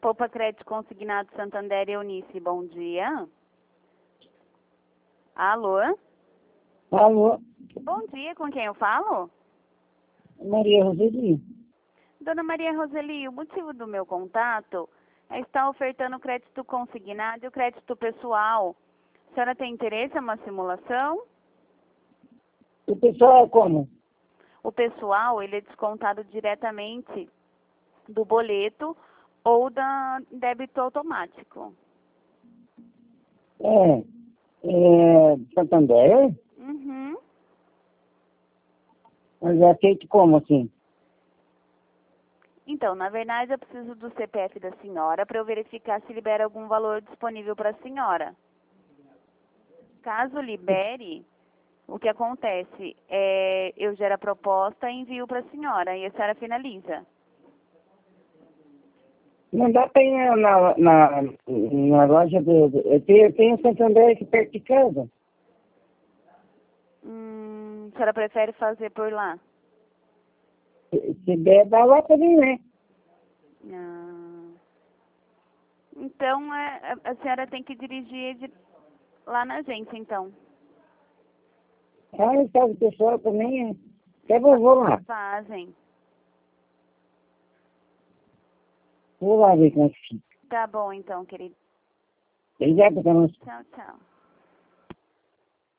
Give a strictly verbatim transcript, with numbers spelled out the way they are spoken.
Poupa Crédito Consignado Santander Eunice, bom dia. Alô? Alô, Bom dia, com quem eu falo? Maria Roseli. Dona Maria Roseli, o motivo do meu contato é estar ofertando crédito consignado e o crédito pessoal. A senhora tem interesse em uma simulação? O pessoal é como? O pessoal, ele é descontado diretamente do boleto ou da débito automático. É, é Santander? Uhum. Mas é feito como assim? Então, na verdade, eu preciso do C P F da senhora para eu verificar se libera algum valor disponível para a senhora. Caso libere, o que acontece é eu gero a proposta e envio para a senhora e a senhora finaliza. Não dá pra ir na, na, na loja do... do- Eu tenho, eu tenho Santander aqui perto de casa. Hum, a senhora prefere fazer por lá? Se, se der, dá lá pra mim, né? Ah. Então, é, a a senhora tem que dirigir de- lá na agência, então. Ah, sabe, o pessoal também... é- Até vou, vou lá. Fazem. Vou lá ver como é que fica. Tá bom, então, querido. Obrigado, dona. Tchau, tchau.